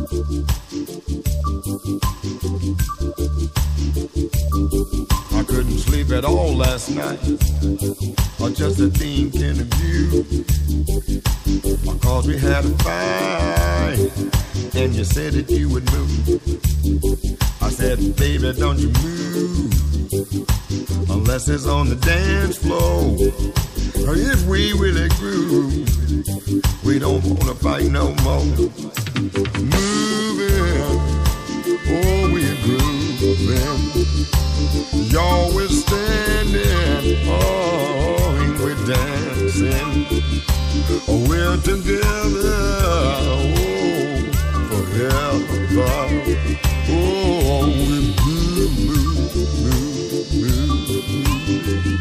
I couldn't sleep at all last night, or just a thinking of you. Because we had a fight, and you said that you would move. I said, baby, don't you move, unless it's on the dance floor. Or if we really groove, we don't wanna fight no more. Moving, oh, we're grooving. Y'all we're standing, oh, and we're dancing. Oh, we're together, oh, forever. Oh, we move, move, move, move.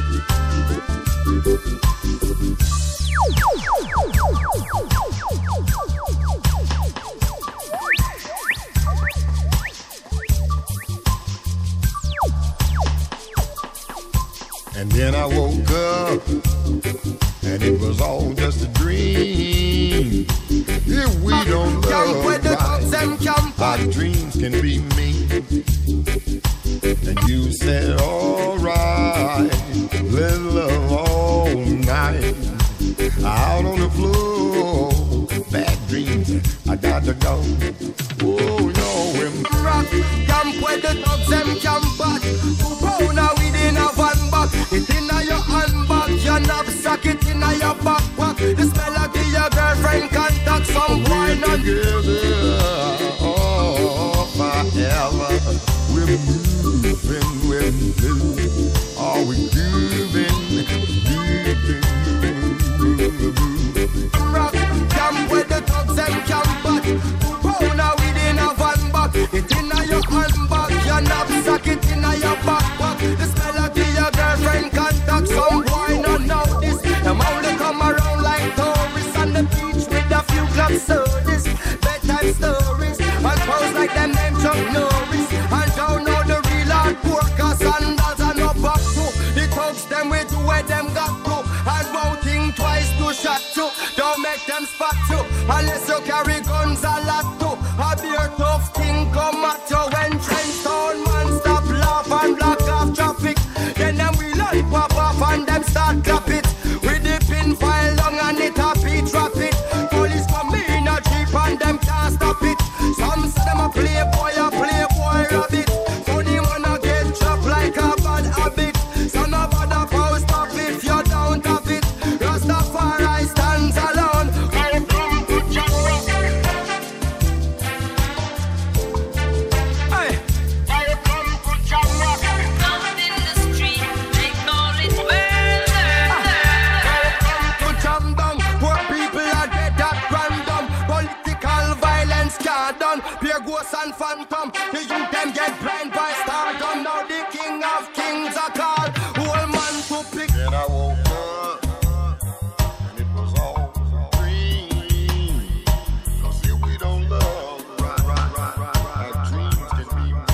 And then I woke up, and it was all just a dream. If we don't love right, our dreams can be mean. And you said, alright, let's love all night. Out on the floor, bad dreams, I got to go. Oh, no, we're rock, camp where the dogs them camp back. 2 pound of weed in a van bag. It in a your handbag, your knapsack, it in a your backpack. The smell of your girlfriend contact some wine and together, oh, forever. We're moving, we're moving. Are we grooving, moving. Rock, camp where the dogs them camp back. 2 pound of weed in a van bag. It in a your handbag, your knapsack, it in a your backpack. The smell of your girlfriend contact some wine and know this. Them only come around like tourists on the beach with a few club sodas, bedtime stories, and pose like them name Chuck Norris. And don't know the real hard worker, sandals and no back to. The thugs them with where them got to. And won't think twice to shot to. Don't make them spot to, unless you carry guns a lot to. A beer tough thing come at you when Trenchtown man stop laugh and block off traffic. Then them will all pop off and them start clap it. With the pin file long and it happy trap it. Police come in a jeep and them can't stop it. Some say them a playboy rabbit. Funny man a get trapped like a bad habit. So no bother post up if you don't have it. Rastafari stands alone. Welcome to Jungle. Hey, welcome to Jungle. Out in the street, they call it murder. Welcome to Jambang, poor people are dead at random. Political violence can't done. Pure ghosts and phantom. The youth them get blind by stardom. Now the king of kings are called. Whole man to pick. Then I woke up, and it was all a dream. 'Cause if we don't love right, our dreams can be mean.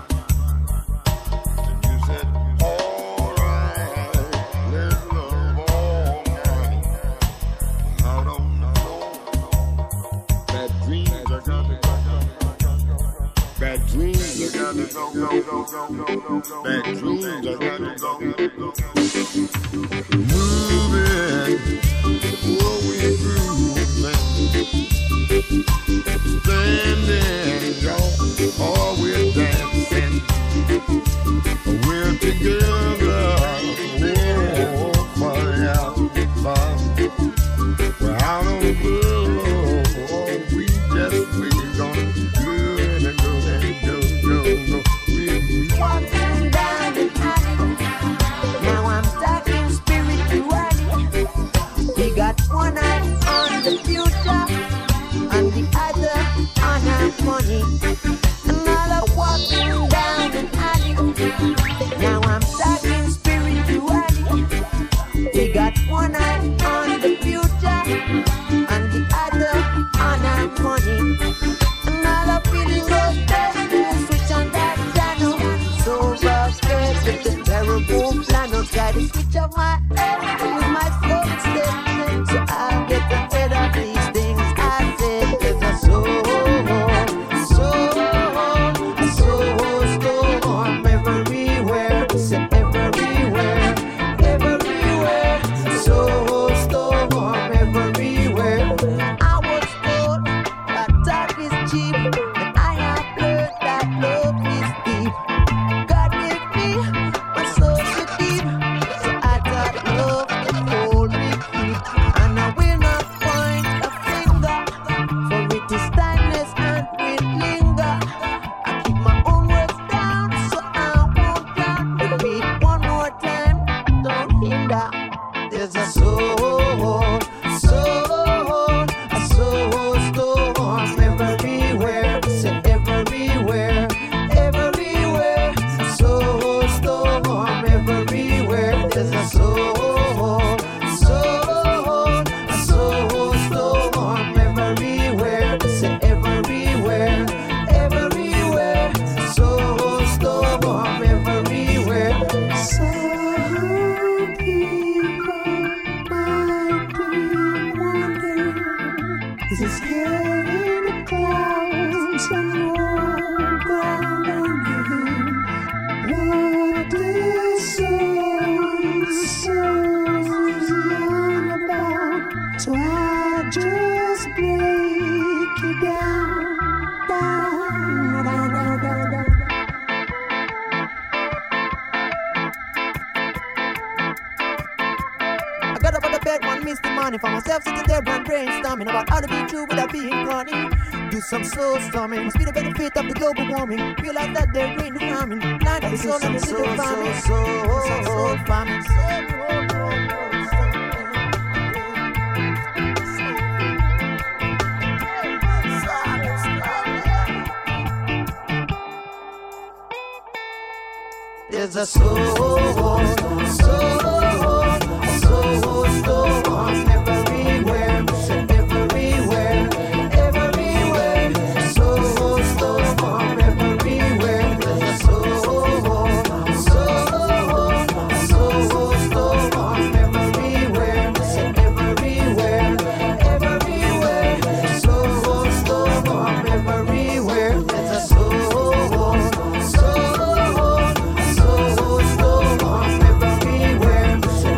And you said, alright, let's love all night. I don't know, bad dreams are gonna go. Bad dreams are gonna go. Bad dreams are gonna go. Moving, oh, we're grooving. Standing, y'all, oh, we're dancing. We're together, oh, forever. We're out on the road, oh, we're gonna do it and go. Walking down the alley, now I'm talking spiritually. carrying the clouds and more ground underneath. What this soul's young about, so I just break you down, down, down, down, down, down. Got up on the bed one misty morning, for myself sitting there and brainstorming about how to be true without being corny. Do some soul storming, must be the benefit of the global warming. Realize that there ain't no harming, blind the soul and the little farming. Some soul farming. There's a soul storm everywhere, everywhere, everywhere. Soul storm everywhere. There's a soul storm everywhere, everywhere, everywhere. Soul storm everywhere. There's a soul storm everywhere.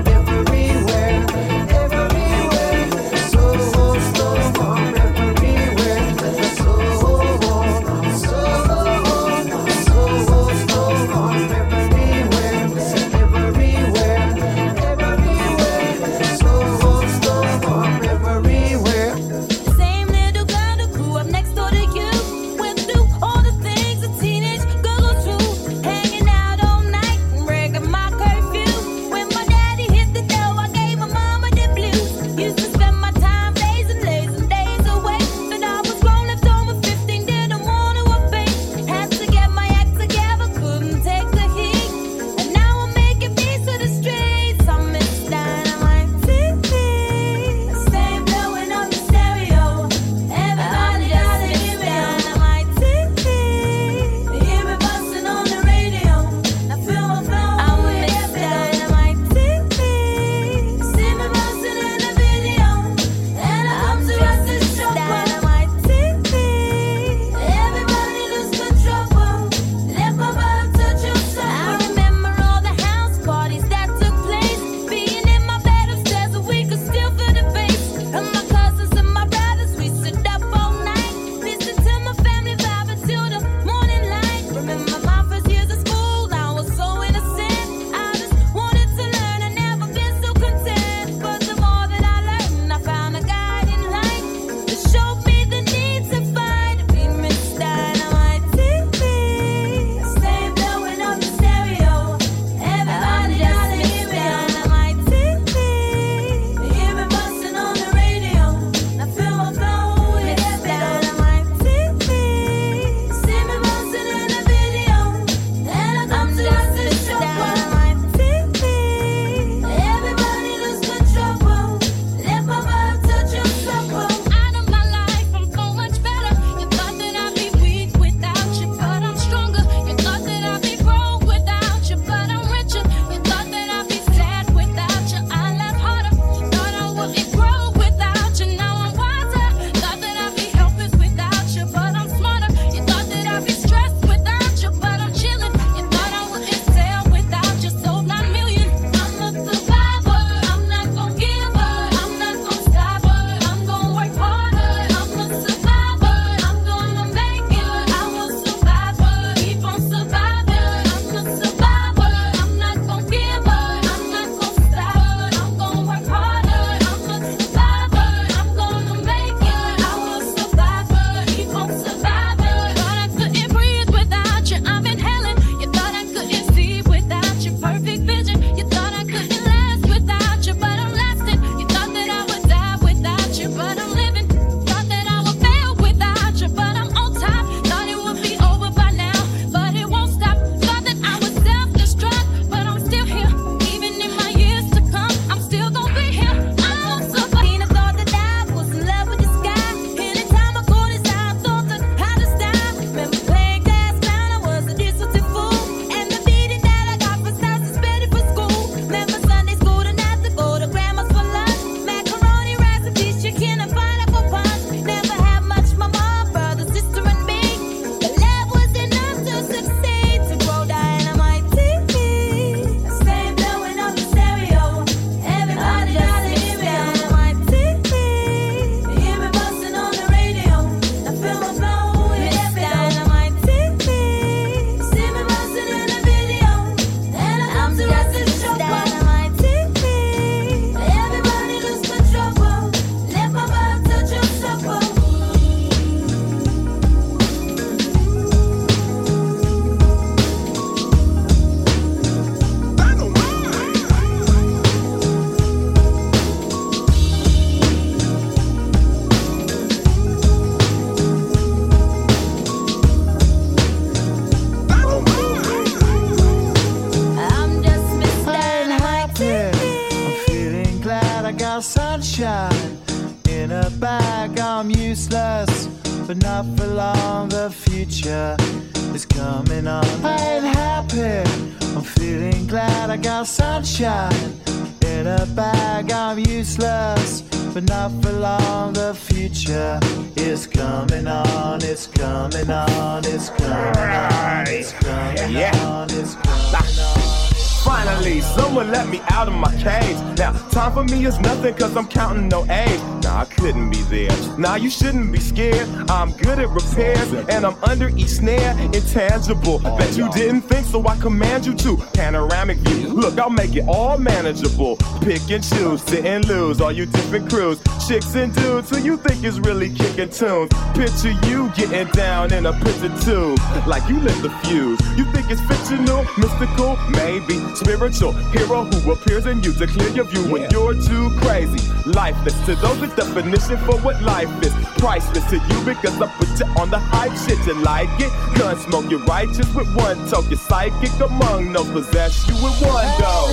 useless, but not for long. The future is coming on. I ain't happy, I'm feeling glad. I got sunshine in a bag. I'm useless, but not for long. The future is coming on. It's coming on. It's coming on. It's coming on. It's coming on. Finally, someone let me out of my cage. Now, time for me is nothing cause I'm counting no age. Nah, I couldn't be there. Nah, you shouldn't be scared. I'm good at repairs and I'm under each snare. Intangible, bet you didn't think, so I command you to. Panoramic view, look, I'll make it all manageable. Pick and choose, sit and lose, all you different crews. Chicks and dudes who you think is really kicking tunes. Picture you getting down in a picture tube, like you lit the fuse. You think it's fictional, mystical, maybe spiritual hero who appears in you to clear your view when you're too crazy. Lifeless to those, the definition for what life is. Priceless to you because I put you on the hype shit. You like it? Gun smoke, you're righteous with one toe. You're psychic among no possess you with one go.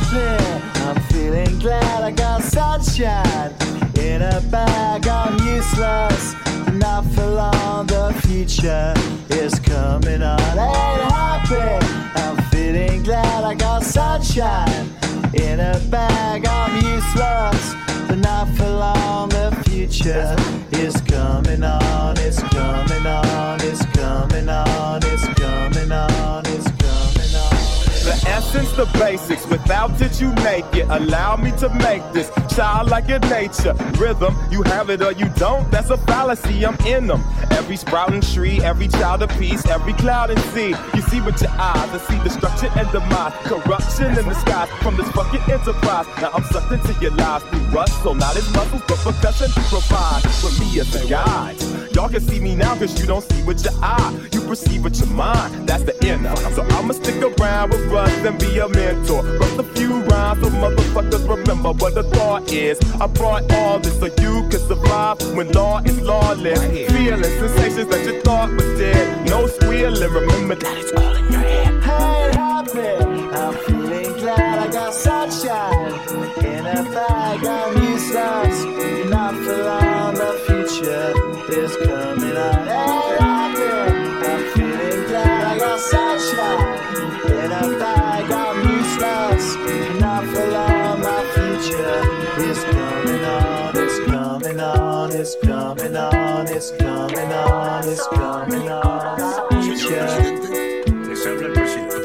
I'm feeling glad. I got sunshine in a bag. I'm useless, not for long. The future is coming on. I ain't happy, I'm feeling glad. I got sunshine in a bag. I'm useless, but not for long. The future is coming on. It's coming on. It's coming on. It's coming on. It's coming on. The essence, the basics, without it you make it. Allow me to make this childlike in nature. Rhythm, you have it or you don't, that's a fallacy, I'm in them. Every sprouting tree, every child of peace, every cloud and sea. You see with your eyes, I see destruction and demise. Corruption in the skies from this fucking enterprise. Now I'm sucked into your lives through rust, so not as muscles, but percussion to provide for me as a guide. Y'all can see me now cause you don't see with your eye. You perceive with your mind, that's the inner. So I'ma stick around with Russ and be a mentor. Rust a few rhymes so motherfuckers remember what the thought is. I brought all this so you can survive when law is lawless. Feeling sensations that you thought was dead. No squealing, remember that it's all in your head. I ain't happy, I'm feeling glad. I got sunshine in a bag. I'm useless, not for long. The future is coming on. I ain't happy, I'm feeling glad. I got sunshine in a bag. I'm useless, not for long. My future is coming on. It's coming on. It's coming on. It's coming on. It's coming on. My future. Les habla el presidente.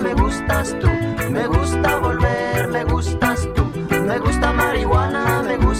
Me gusta volver, me gustas tú. Me gusta marihuana, me gusta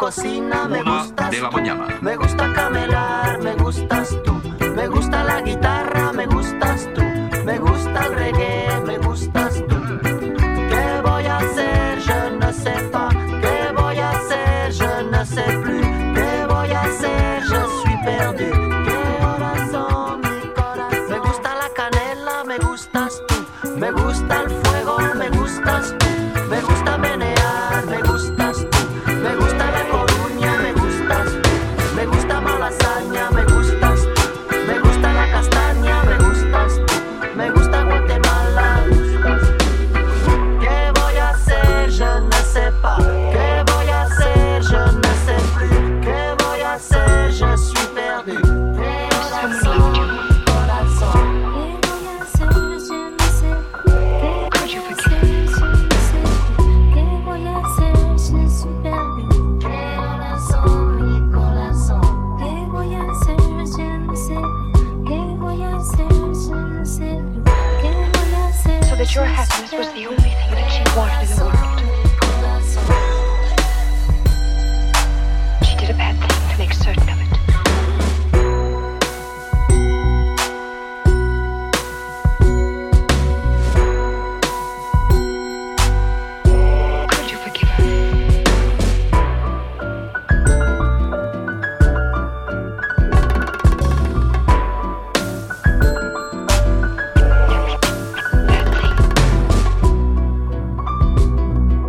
cocina, me 1 gustas de la tú. mañana. Me gusta camelar, me gustas tú. Me gusta la guitarra, me gustas tú. Me gusta el reggae, me gustas tú. ¿Qué voy a hacer? Je ne sais pas. ¿Qué voy a hacer? Je ne sais plus. ¿Qué voy a hacer? Je suis perdu. ¿Qué horas son, mi corazón? Me gusta la canela, me gustas tú. Me gusta el fuego, me gustas tú. Me gusta menear, me gustas tú. Me gusta La Coruña, me gustas tú. Me gusta Malasaña, me gustas tú. Me gusta la castaña, me gustas tú. Me gusta Guatemala, me gustas tú. ¿Qué voy a hacer? Je ne sais pas. ¿Qué voy a hacer? Je ne sais plus. ¿Qué voy a hacer? Je suis perdu. ¿Qué horas son, mi corazón? So that your happiness was the only thing that she wanted in the world. She did a bad thing to make certain of it. Could you forgive her? That thing.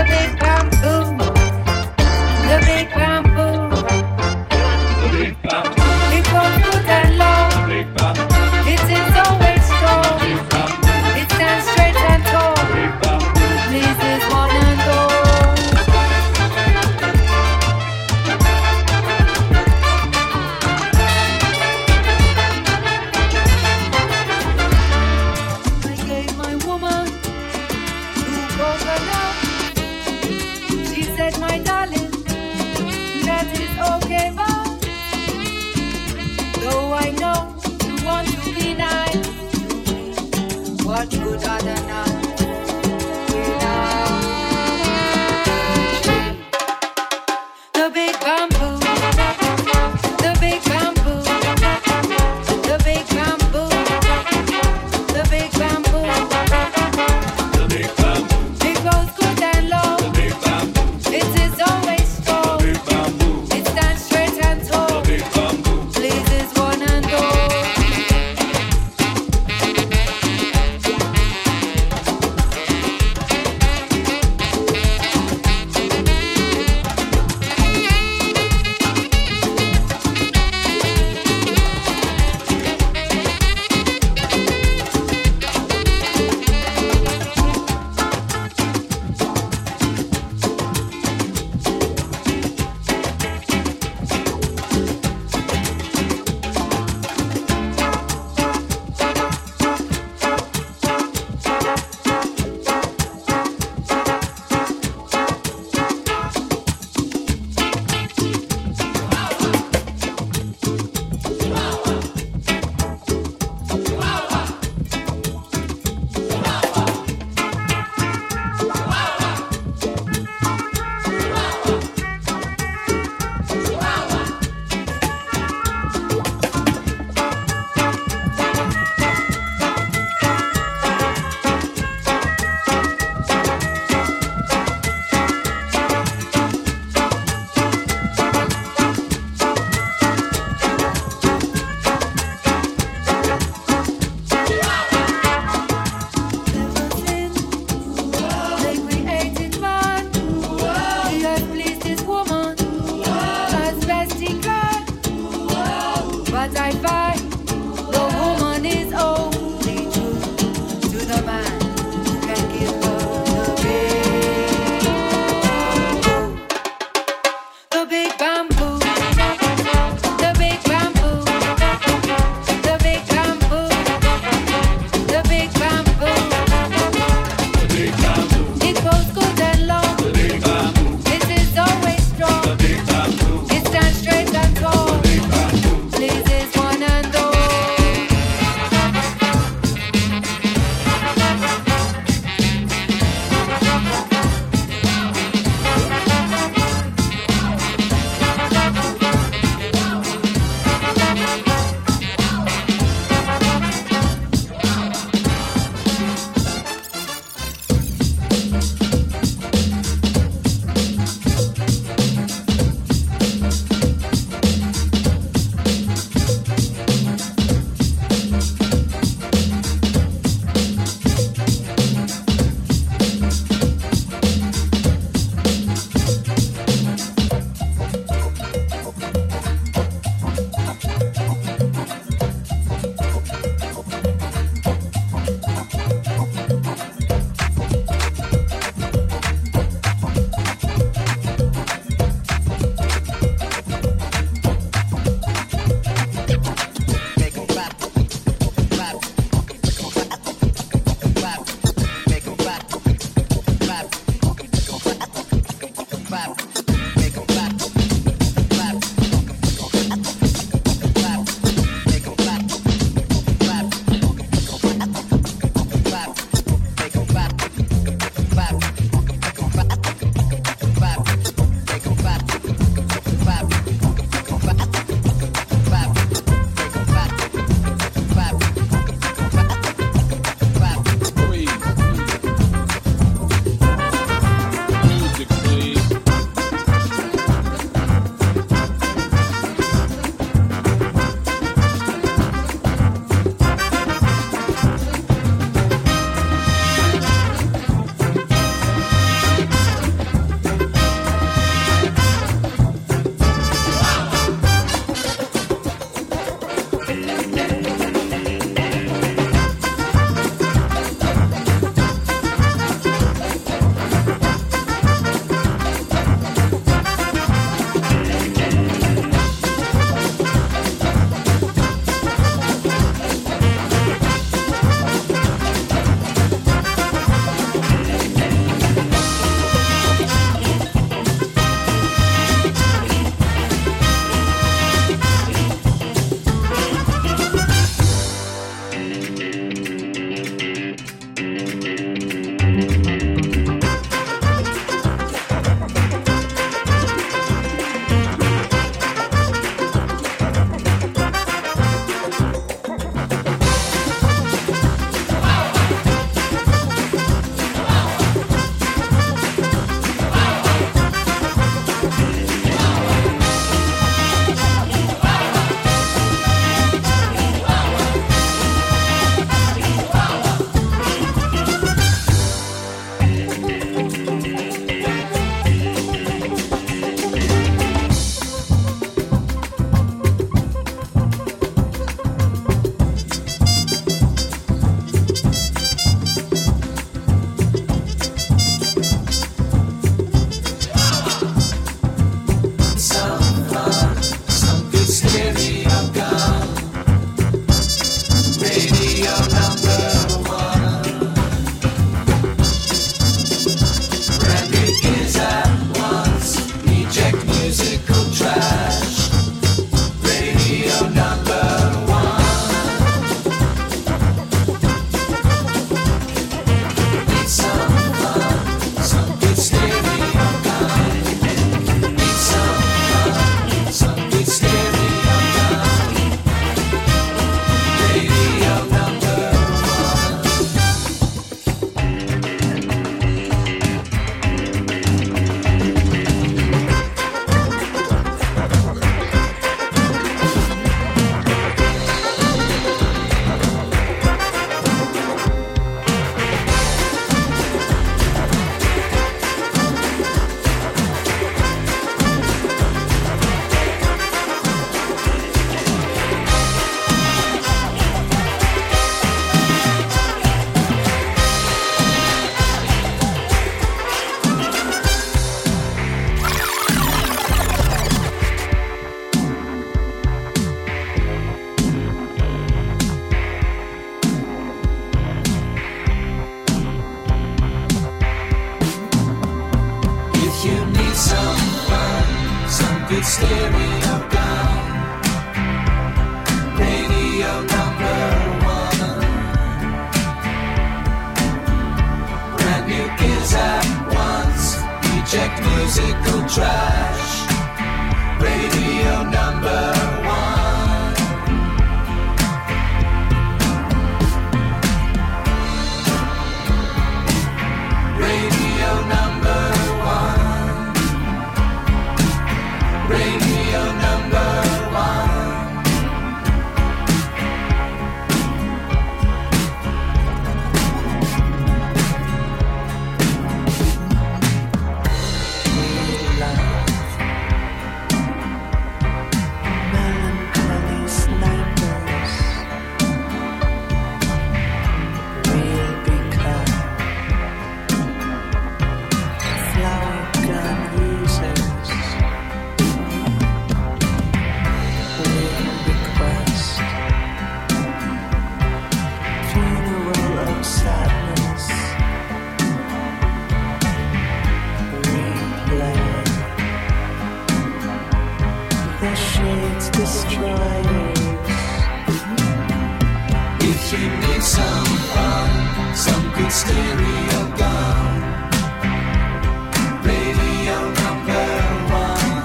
big bamboo. The big bamboo. The big bamboo. It goes good and long. The big bamboo. It is always strong. The big bamboo. It stands straight and tall. The big bamboo. Pleases one and all. I gave my woman two coconuts. She said, my darling, that is okay, but though I know you want to be nice, what good are the nights without you? The big bamboo, the big bamboo, the big bamboo, the big bamboo, the big bamboo. It goes good and long. The big bamboo. It is always strong. The big bamboo. It stands straight and tall. The big bamboo. Pleases one and all. good stereo gone. Radio number one. Brand new gears at once. Eject musical trash. Radio number one. Radio number one. Radio number one. Melancholy snipers, real because flower gun users, real request, funeral of sadness, replay. The shades destroyers. If you need some fun, some good stereo gone. Radio number one.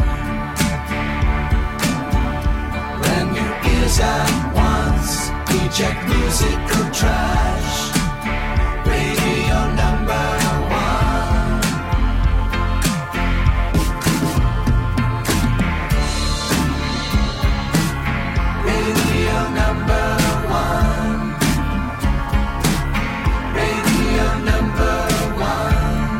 Brand new ears at once. Eject musical trash. Radio number one. Radio number one. Radio number one.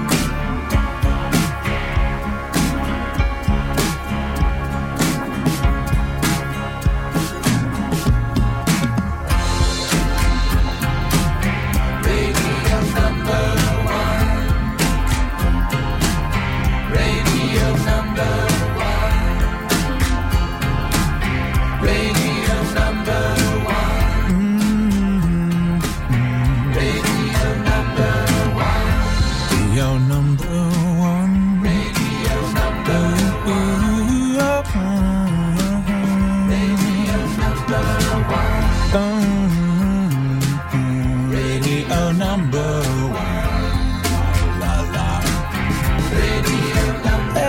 Radio number one. Radio number one. Radio number one. Radio number one. Radio number one. Radio number one. Radio number one. Radio number one. La la. Radio number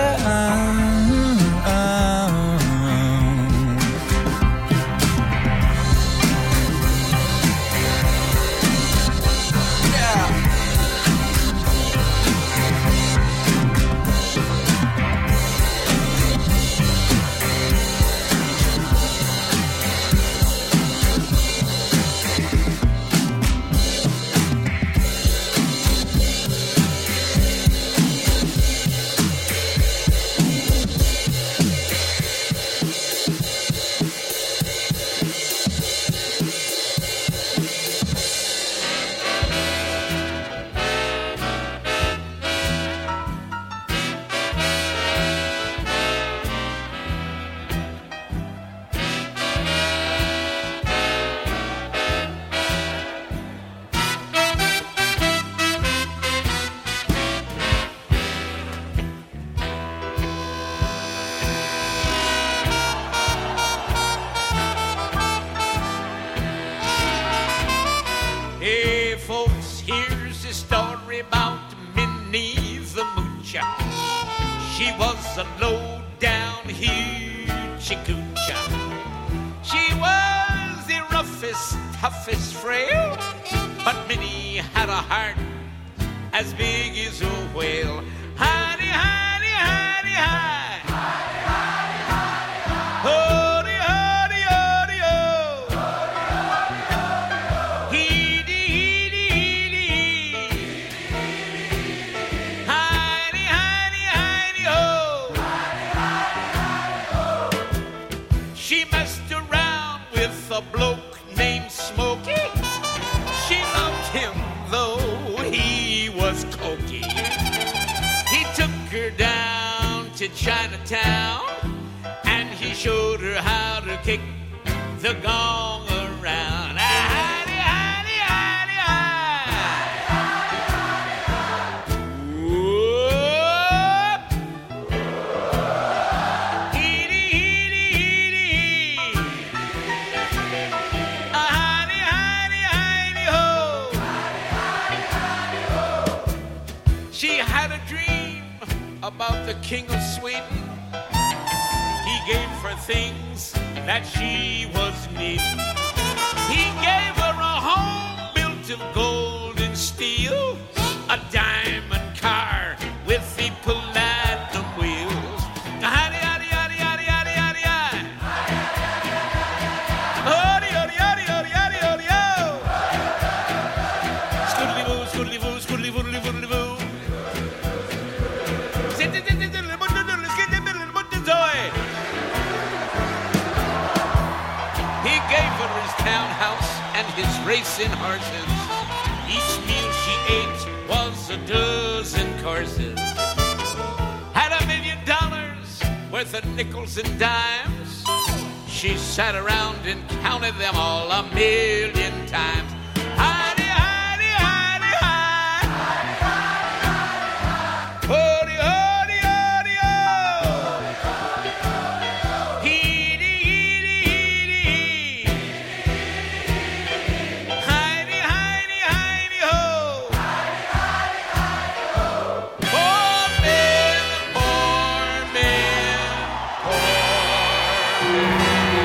Hey, folks, here's a story about Minnie the Moocher. She was a low-down hoochie-coocher. She was the roughest, toughest frail, but Minnie had a heart as big as a whale. Honey, honey, honey, honey. Hody, hody, hody, oh. Heedy, heedy, heedy, hee. Honey, honey, honey, oh. She messed around with a bloke named Smokey. She loved him though he was cokey. He took her down to Chinatown and he showed her how to kick the gong around. Hidey, hidey, hidey, hidey. about the King of Sweden. He gave her things that she was needing. He gave her a home built of gold and steel, a diamond car with the platinum wheels. Howdy, howdy, howdy, howdy, howdy, howdy, howdy. Howdy, howdy, howdy, howdy, howdy, howdy, ho. Scoodly-boo, scoodly-boo, scoodly-boo, scoodly-boo. He gave her his townhouse and his racing horses. Each meal she ate was a dozen courses. Had $1 million worth of nickels and dimes. She sat around and counted them all 1,000,000 times. Heidi, Heidi, Heidi, Heidi. Hody, hody, hody, ho. Heedy, heedy, heedy, hee. Heidi, Heidi, Heidi, ho. Poor men, poor men, poor men.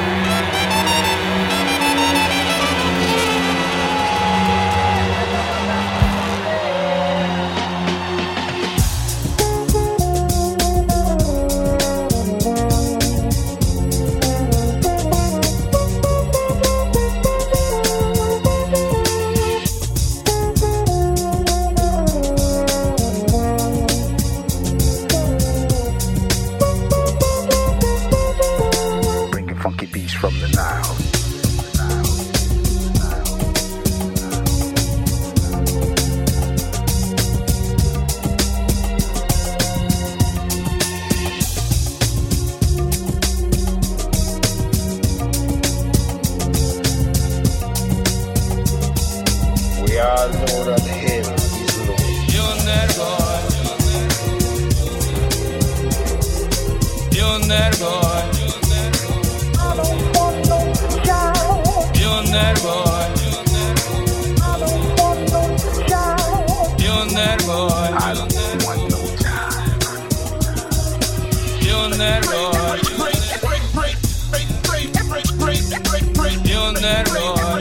Bringing funky beats from the Nile. We are Lord of the Hill, He's Lord. You're that boy. You're that boy. I don't want no child. You're that boy. I don't want no child. You're that boy. I don't want no time. You're that boy. You're that boy.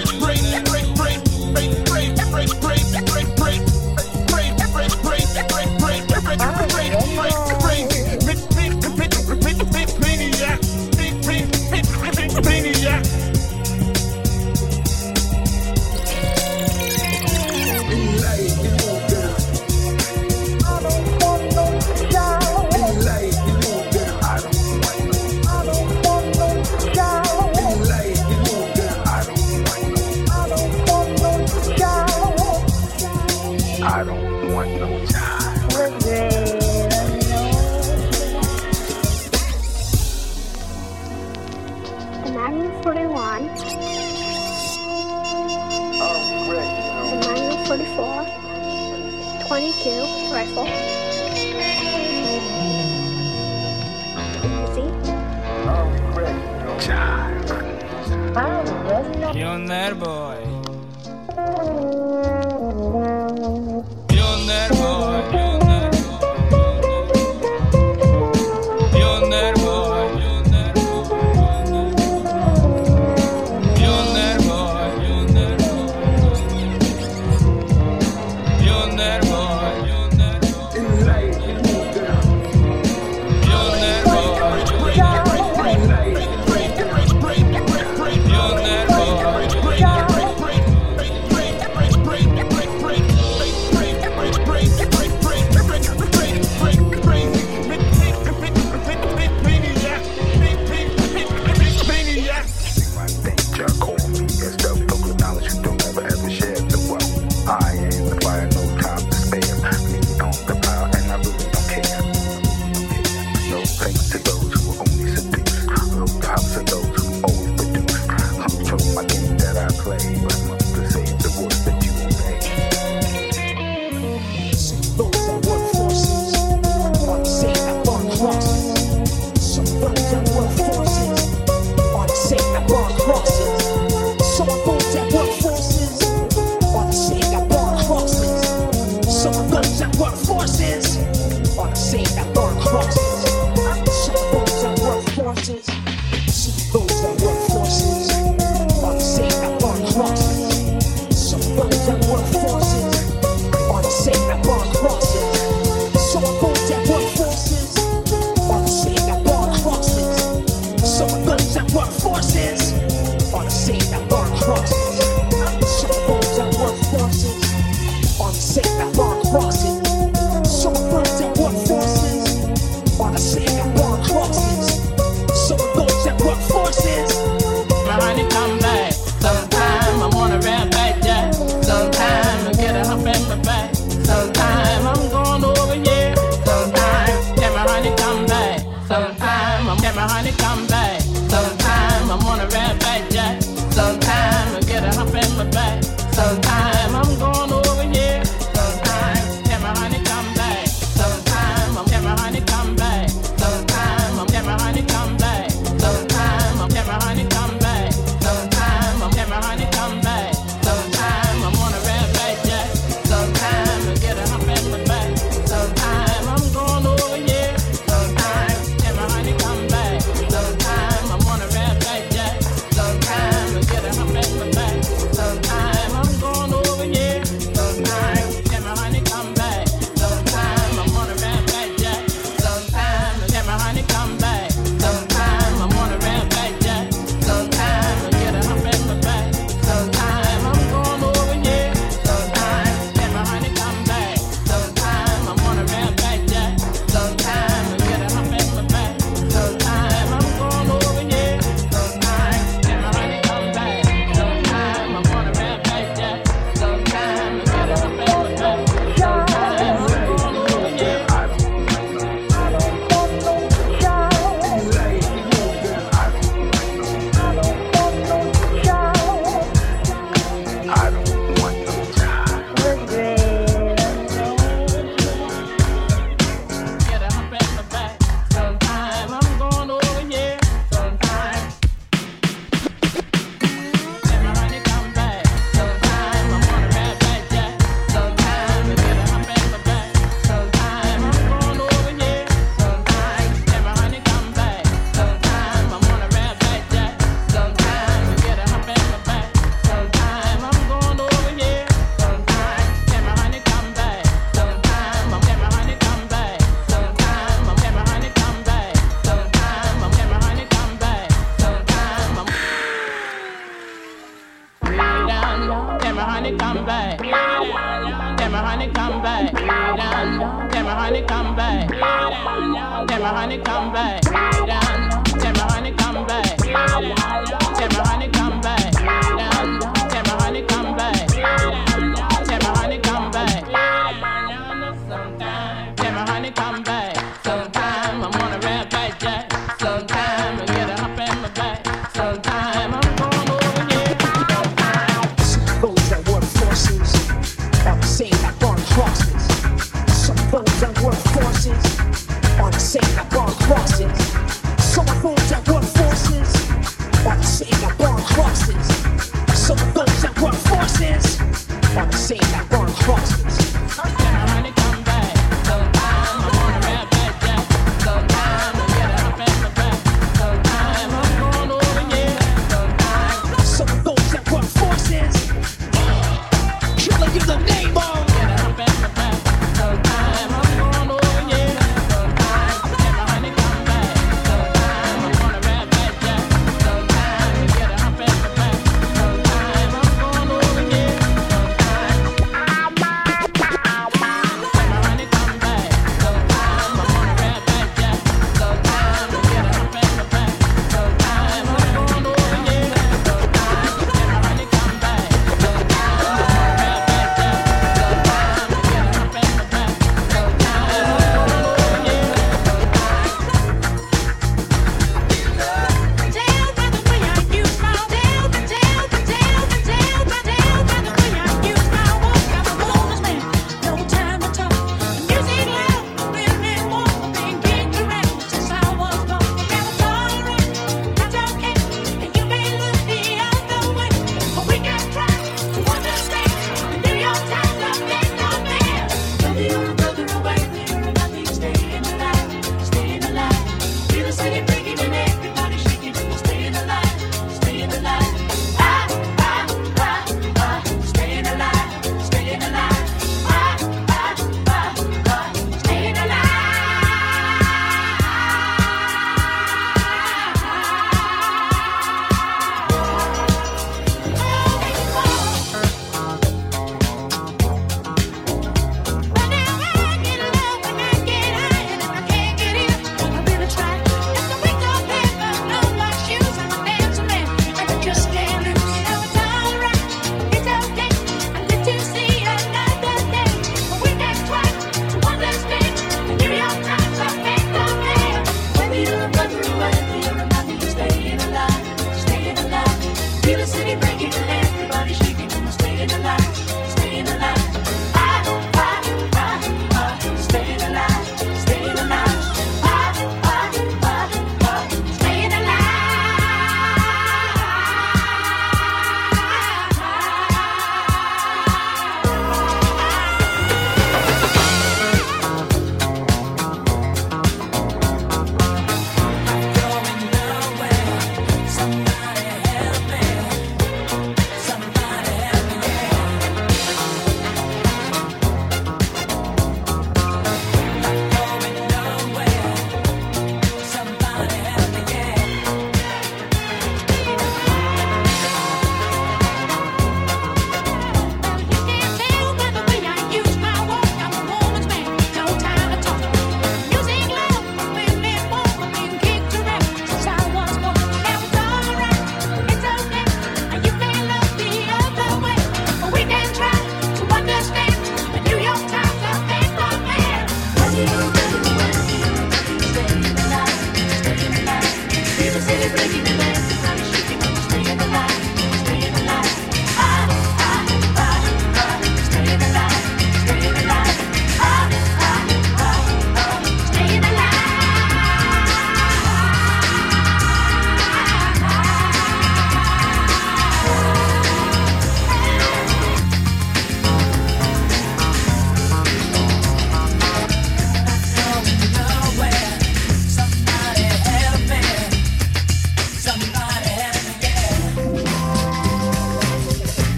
I don't want no child. I don't want no. I don't want no child. I don't want no. I don't want no child. I don't want no time. The Magnum 41, the Magnum 44, 22 rifle, Uzi, You're that boy. You're that boy. You're that boy. You're that boy. You're that boy. You're that boy. crosses. Some of those that work forces. Some of those that work forces are the same that burn crosses. Some of those that work forces are the same that burn crosses. Some of those that work forces are the same that burn crosses. Some of those that work forces are the same that burn crosses. Some of those that work forces are the same that burn crosses. Some of those that work forces are the same that burn crosses. Some of those that work forces. My honey come back. Sometime I wanna rap back jack. Sometime I get a hump in my back. Sometime I'm going over here. Sometime can my honey come back. Sometime can my honey come back. Sometime I wanna rap back jack. Sometime I get a hump in my back. Sometime I'm going over here. Sometime can my honey come back. Sometime can my honey come back. Sometime can my honey come back. Sometime can my honey come back. Sometime can my honey come back. Sometime I wanna rap back jack. Sometime I get a hump in my back. Sometime I'm going over here. Sometime can my honey come back. Sometime I wanna rap back jack. Sometime I get a hump in my back. Sometime I'm going over here. Sometime can my honey come back. Sometime I wanna rap back jack. Sometime can my honey come back. Sometime I wanna rap back jack. Sometime I get a hump in my back. Sometime I'm going over here. Sometime can my honey come back. Sometime I wanna rap back jack. Sometime I get a hump in my back. Sometime I'm going over here. Sometime can my honey come back. Sometime I wanna rap back jack. Sometime I get a hump in my back. Sometime I'm going over here. I don't want no child. Get a hump in my back. Sometime I'm going over here. Sometime can my honey come back. Sometime I wanna rap back jack. Sometime I get a hump in my back. Sometime I'm going over here. Sometime can my honey come back. Sometime I wanna rap back jack. Sometime I get a hump in my back. Sometime I'm going over here. Sometime can my honey come back. Sometime can my honey come back. Sometime can my honey come back. Sometime can my honey come back. Sometime I'm way down. Can my honey come back? Can my honey come back? Down. Can my honey come back? Can my honey come back? Down. Can my honey come back? Can my honey come back? Down. Can my honey come back? Can my honey come back? Sometime can my honey come back? Sometime I wanna rap back jack. Sometime I get a hump in my back. Sometime I'm going over here. Those that work forces are the same that burn crosses. Some of those that work forces are the same that burn crosses. Some of those that work forces are the same that burn crosses.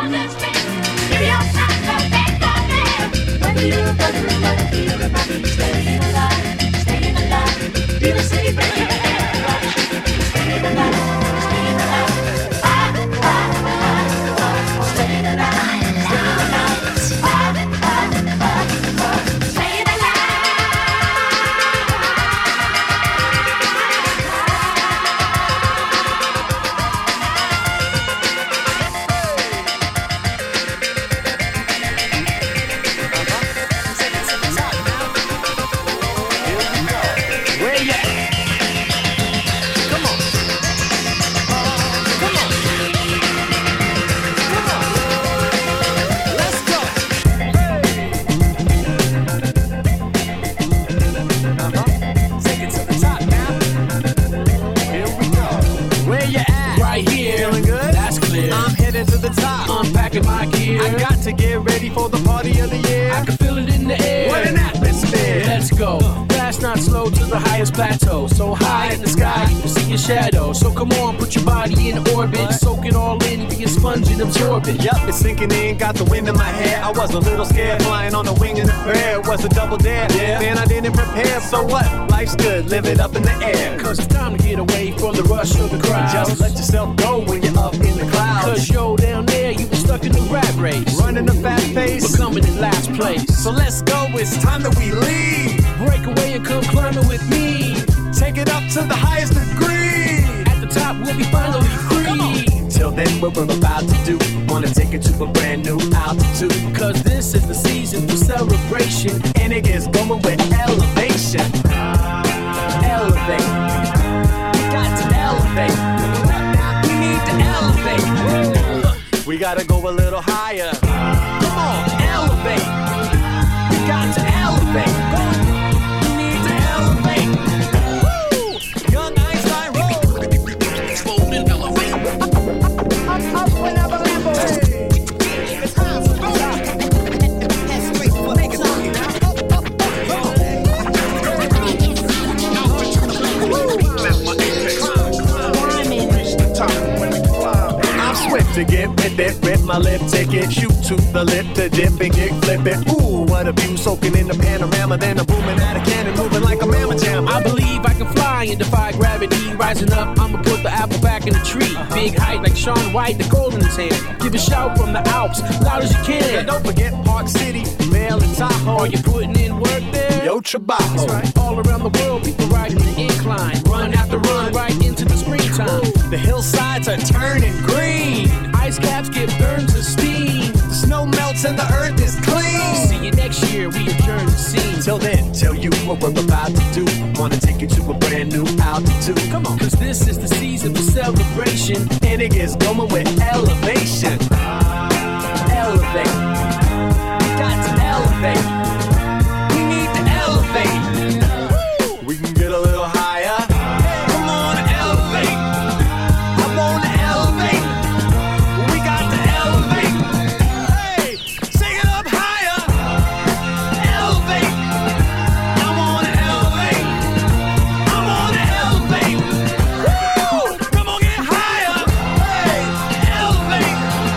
Yup, it's sinking in, got the wind in my hair. I was a little scared, flying on the wing in the air. It was a double dare, man, I didn't prepare. So what? Life's good, live it up in the air. Cause it's time to get away from the rush of the crowd. Just let yourself go when you're up in the clouds. Cause yo, down there, you been stuck in the rat race. Running a fast pace, but coming in last place. So let's go, it's time that we leave. Break away and come climbing with me. Take it up to the highest degree. At the top, we'll be finally free. Come on. Till then, what we're about to do, wanna take it to a brand new altitude. Cause this is the season for celebration, and it gets going with elevation. Elevate, got to elevate. We need to elevate. We gotta go a little higher. Come on, elevate. We got to elevate. We need to elevate. Woo! Young Einstein roll. Explode and elevate. To get with it, rip my lip ticket, shoot to the lip to dip and get flippin'. Ooh, what a view, soaking in the panorama, then I'm booming out a cannon, moving like a mamma jam. I believe I can fly and defy gravity. Rising up, I'ma put the apple back in the tree. Big height like Shaun White, the gold in his hand. Give a shout from the Alps, loud as you can. And don't forget Park City, Vail and Tahoe. Are you putting in work there? Yo, Trabajo. That's right. All around the world, people riding the incline. Run after run, right into the springtime. The hillsides are turning green. Ice caps get burned to steam. The snow melts and the earth is clean. See you next year, we adjourn the scene. Till then, tell you what we're about to do. Wanna take you to a brand new altitude. Come on. Cause this is the season for celebration, and it gets going with elevation. Elevate. We got to elevate. We need to elevate. Woo! We can get a little higher. Come on, elevate. I wanna elevate. We got to elevate. Hey, sing it up higher. Elevate. I wanna elevate. I wanna elevate. Woo! Come on, get higher. Hey, elevate.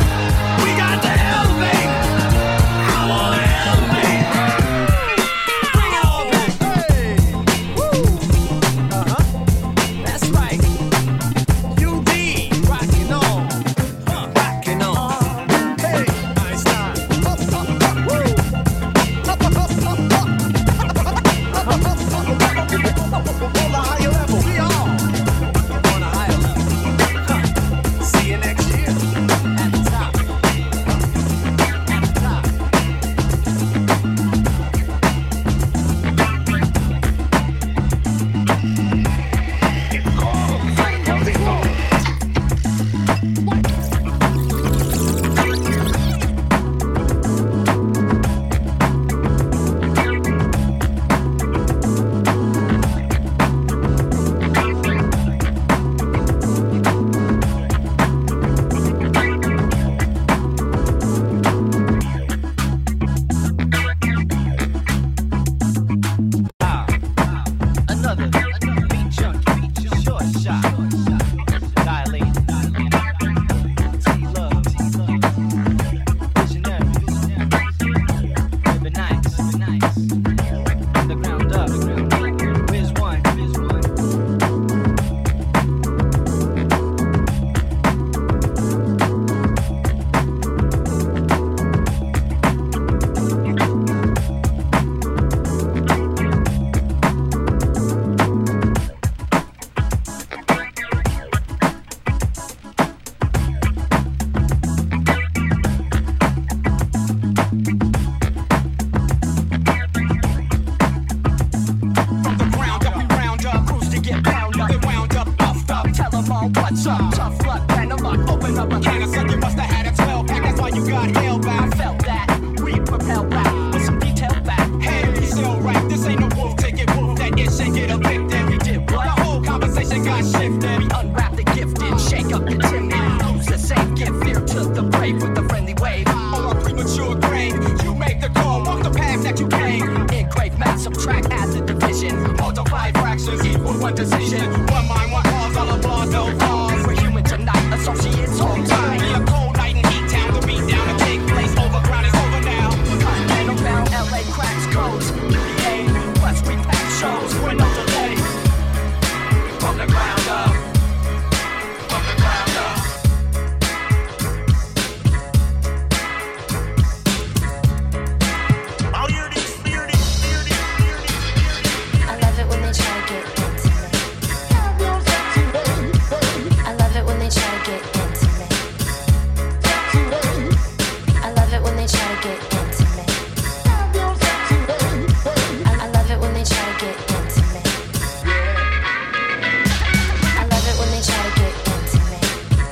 got held back. I felt that. We propel back with some detail back. Hey, you say alright, this ain't no wolf ticket. Wolf that ish and get evicted. We did what? The whole conversation got shifted. We unwrapped the gifted, shake up the chimney. Use the same gift, fear to the brave with the friendly wave. On a premature grave, you make the call, walk the path that you came. Engrave, math, subtract, add the division. Multiply fractions, equal one decision. One mind, one cause, all applause, no pause. We're human tonight, associates all time. Be a cold night in E-Town, the beat down to take place. Overground is over now. Continental bound, LA cracks codes. UVA, West, we pack shows. We're no delay. From the ground up. From the ground up. I love it when they try to get into me. I love it when they try to get into me. I love it when they try to get into me. I love it when they try to get into me. I love it when they try to get into me.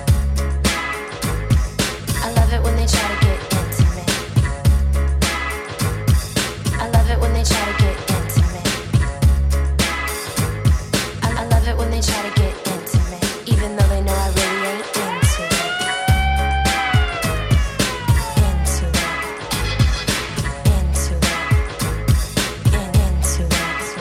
I love it when they try to get into me. I love it when they try to get into me. I love it when they try to get into me, even though they know I really ain't into it. Into it. Into it. Into it.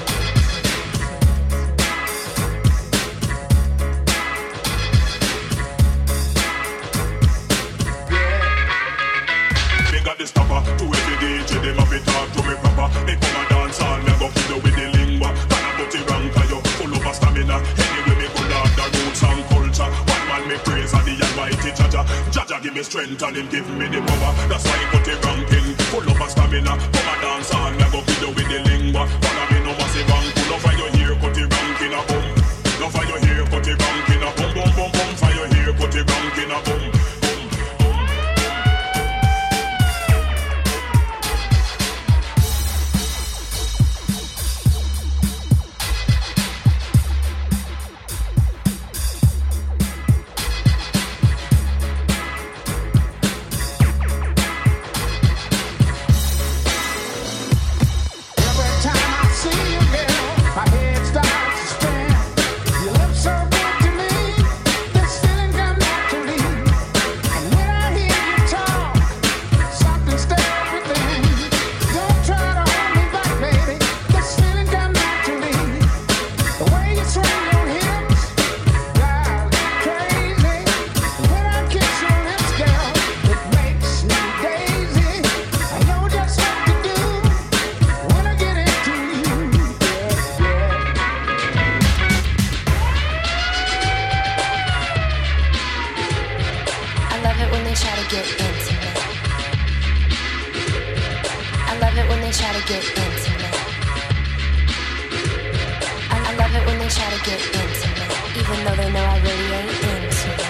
Big up the stopper to every DJ, them have it talk to me proper. They come and dance all, me go kill you with the lingua. Can I put it wrong, cause you full of a stamina. Anyway, me go love the roots and culture. One man me praise and the almighty Jaja. Jaja give me strength and him give me the power. That's why he put it ranking, full of a stamina. Come and dance all, me go kill you with the lingua. Follow me no massive and pull up for your hair, put it ranking a boom. No for your hair, put it ranking a boom, boom, boom, boom. For your hair, put it ranking a boom. Every time I see you, girl, my head starts to spin. You look so good to me, this feeling comes naturally. And when I hear you talk, something stirs within. Don't try to hold me back, baby, this feeling comes naturally. The way you swing your hips drives me crazy. When I kiss your lips, girl, it makes me daisy. I know just what to do when I get into you. I love it when they try to get into me. I love it when they try to get into me. I love it when they try to get into me, even though they know I really ain't into it.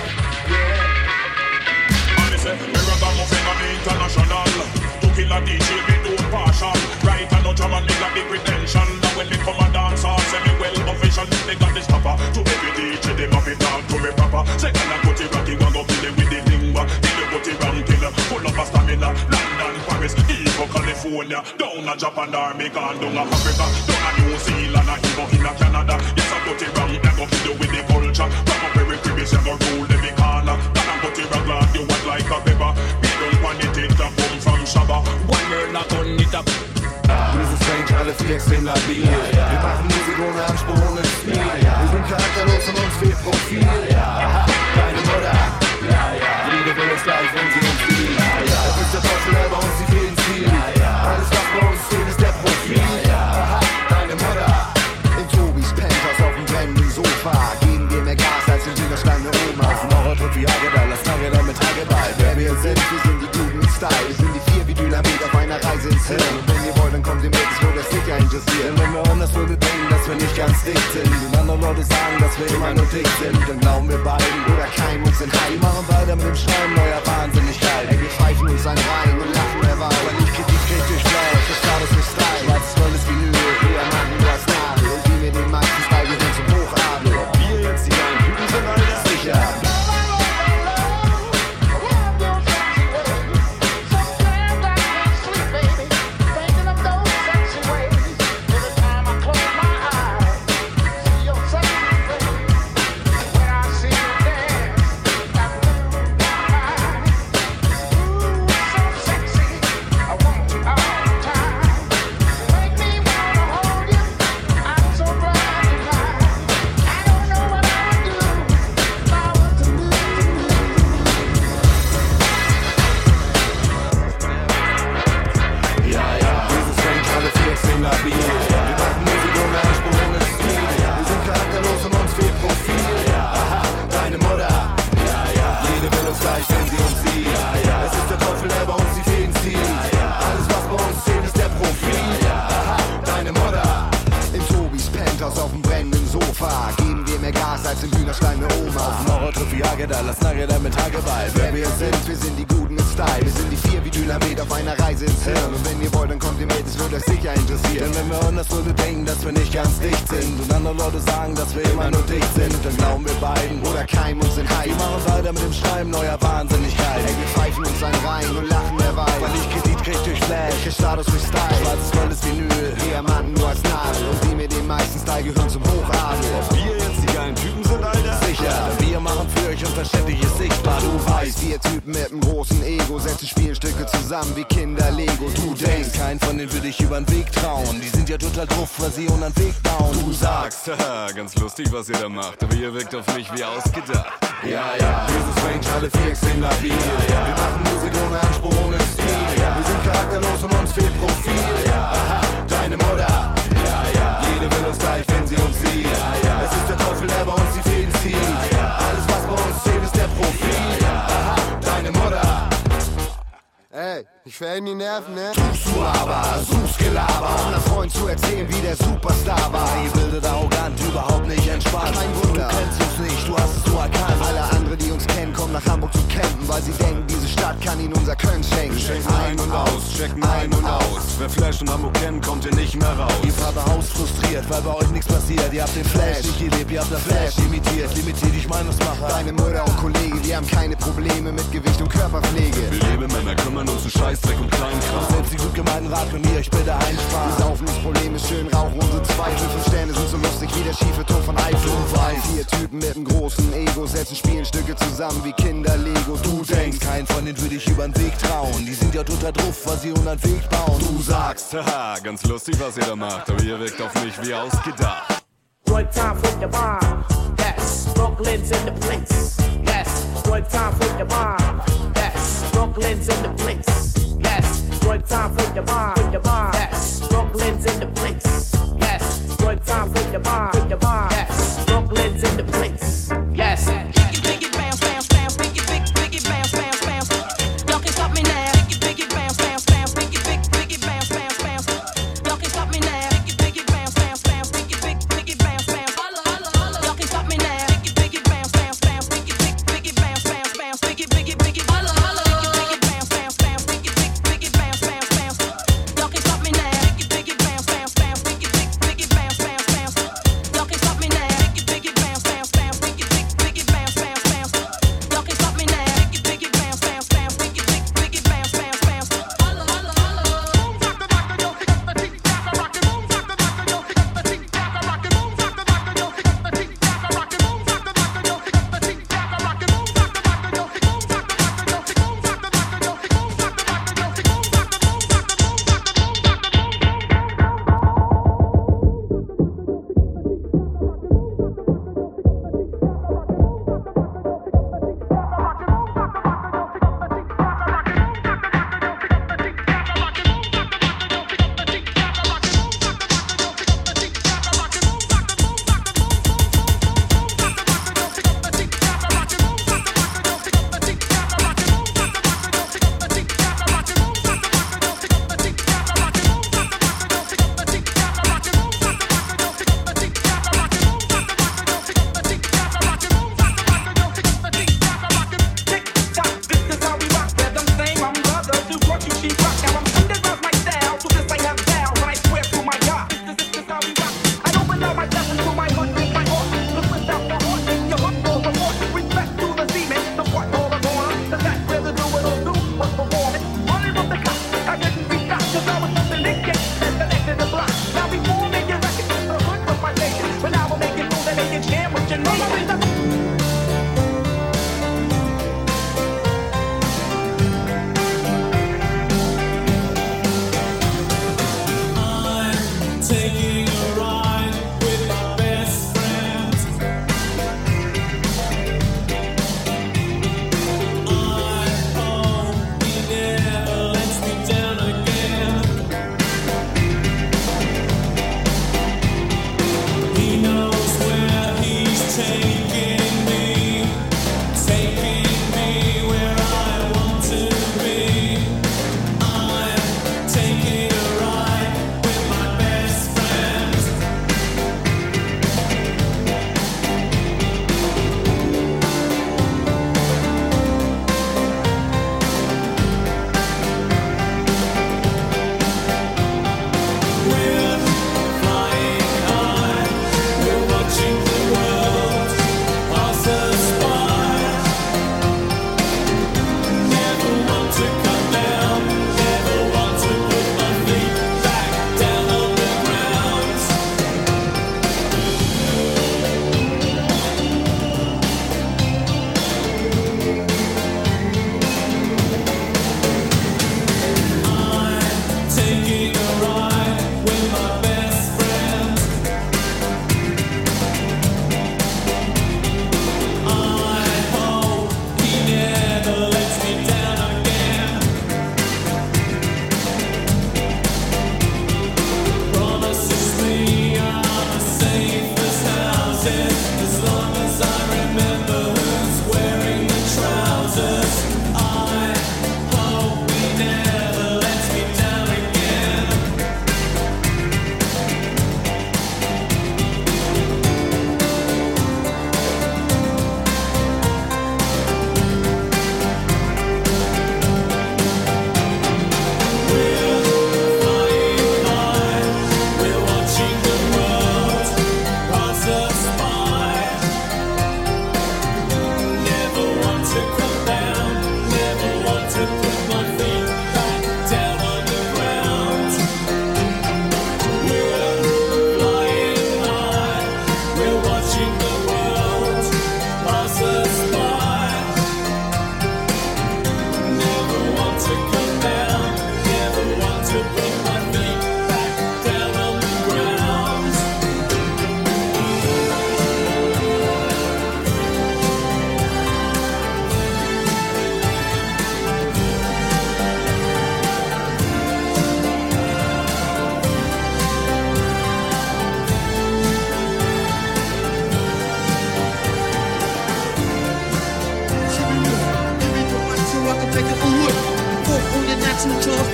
Me ragamuffin on the international. To kill a DJ, me do it partial. Right and no jam and me got the credential. Now when me come and dance, I'll say me well official. They got the stopper. To every DJ, they have it talk to me proper. Second and put it rocky, one go kill it with the lingua. Till you put it round, killer. Full up a stamina. London, Paris, Evo, California. Down a Japan, Jamaica, and down a Africa. Down a New Zealand, and even in a Canada. Yes, I put it round, and go kill you with the culture. From up every cribbies, you go rule every corner. Then I put it round, like you want like a pepper. We don't want it to come from Shabba. One word, not on it up. Wir sind strange, alle flex in la Bier. Wir machen Musik ohne Anspruch, ohne Stil. Wir sind charakterlos und uns fehlt Profil. Deine Mutter, jede will es gleich, wenn sie uns liebt. Das ist der Teufel, der bei uns die Fäden zieht. Alles, was bei uns fehlt, ist der Profil. Deine Mutter, in Tobis Penthouse auf dem brennenden Sofa. Geben wir mehr Gas als im Düngerstein der Oma. Auf dem Horror-Trip wie Hagedall, das Hagedall mit Hageball. Wer wir sind, wir sind die guten Style. Wir sind die 4 wie Dynamit auf einer Reise ins Hirn. Und wenn ihr wollt, dann kommt ihr mit, es würde das nicht interessieren. Wenn wir anderswo bedenken, dass wir nicht ganz dicht sind. Und andere Leute sagen, dass wir immer nur dicht sind. Dann glauben wir beiden oder keinem und sind heil. Wir machen weiter mit dem Schreiben neuer wahnsinnig geil. Ey, wir pfeifen uns ein rein und lachen der Wahl. Aber nicht kritisch Flash, das Status für Style. Schwarzes volles Vinyl, wir machen nur als Nadel. Und die mit den meisten Style, wir sind zum Hochadel. Ob wir jetzt die kleinen Typen sind, all das sicher. dem Hühnerstein eine Oma. Auf dem Horror-Trip wie Hagedal, das Nagedal mit Hageball. Wer wir sind die Guten mit Style. Wir sind die 4 wie Dynamit auf einer Reise ins Hirn. Und wenn ihr wollt, dann kommt ihr mit, es wird euch sicher interessieren. Denn wenn wir anderswo denken, dass wir nicht ganz dicht sind und andere Leute sagen, dass wir immer nur dicht sind, dann glauben wir beiden oder keinem uns in Hype. Wir machen weiter mit dem Schreiben neuer Wahnsinnigkeit. Ey, wir pfeifen uns einen rein und lachen derweil. Weil ich Kredit krieg durch Flash, ich krieg Status durch Style. Schwarzes goldes Vinyl, Diamanten nur als Nadel. Und die mit dem meisten Style gehören zum Hochadel. Ob wir jetzt die geilen Typen sind, Alter? Sicher, denn wir machen für euch unverständliches sichtbar. Du weißt, 4 Typen mit einem großen Ego setzen Spielstücke zusammen wie Kinder Lego. Du denkst, keinen von denen würde ich übern Weg trauen. Die sind ja total drauf, weil sie unseren Weg bauen. Du sagst, haha, ganz lustig, was ihr da macht, aber ihr wirkt auf mich wie ausgedacht. Ja, ja, wir sind strange, alle 4 extrem labil. Wir machen Musik ohne Anspruch, ohne Stil. Wir sind charakterlos und uns fehlt Profil. Aha, deine Mutter. Jede will uns gleich, wenn sie uns sieht. Es ist der Teufel, der bei uns die Fäden zieht. Alles, was bei uns zählt, ist der Profil. Aha, deine Mutter. Ey, ich verhänge die Nerven, ne? Tust du aber, suchst Gelaber, um einem Freund zu erzählen, wie der Superstar war. Eingebildet, arrogant, überhaupt nicht entspannt. Kein Wunder, du kennst uns nicht, du hast es nur erkannt. Alle anderen, die uns kennen, kommen nach Hamburg zu campen, weil sie denken, diese Stadt kann ihnen unser Können schenken. Wir schenken ein und aus, checken ein und aus. Wer Flash und Hamburg kennt, kommt hier nicht mehr raus. Ihr Vater Haus frustriert, weil bei euch nichts passiert. Ihr habt den Flash nicht gelebt, ihr habt das Flash limitiert die Meinungsmacher. Deine Mutter und Kollege, die haben keine Probleme mit Gewicht und Körperpflege. Wir leben Männer, kümmern uns um Scheißdreck und Kleinkram. Selbst die gut gemeinten Rat von mir, ich bitte einsparen. Wir saufen, das Problem ist schön, rauchen unsere Zweifel. 5 Sterne sind so lustig wie der schiefe Turm von Eiffel. 4 Typen mit einem großen Ego setzen Spielstücke zusammen wie Kinder Lego. Du denkst, keinen von denen würde ich übern Weg trauen. Die sind ja total drauf, weil sie unseren Weg bauen. Du sagst, haha, ganz lustig, was ihr da macht, aber ihr wirkt auf mich wie ausgedacht. One time for the bomb, yes, Brooklyn's in the place, yes. One time for the bomb, yes, Brooklyn's in the place, yes. One time for the bomb, yes, Brooklyn's in the place, yes. One time for the bomb, yes, Brooklyn's in the place, yes. Biggie bounce, bounce, bounce, biggie bounce, bounce, bounce. Y'all can stop me now. Biggie bounce, bounce, bounce, biggie bounce, bounce, bounce. Y'all can stop me now. Biggie bounce, bounce, bounce, biggie bounce, bounce. Y'all can stop me now. Biggie bounce, bounce, bounce, biggie bounce, bounce, bounce. Biggie bounce, bounce, bounce, biggie bounce, bounce, bounce. Y'all can stop me now. Biggie bounce, bounce, bounce, biggie bounce, bounce, bounce. Y'all can stop me now. Biggie bounce, bounce, bounce, biggie bounce, bounce, bounce. Y'all can stop me now. Biggie bounce, bounce, bounce, biggie bounce, bounce, bounce.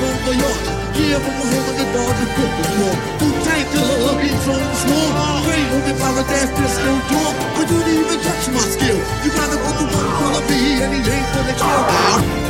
bon voyage. Yeah, from the home of the dogs and Brooklyn, York. Wu-Tang Killer beats on the small. Rain on the paradise disco door. But you didn't even touch my skill. You gotta go to one for the B and he ain't for the kill.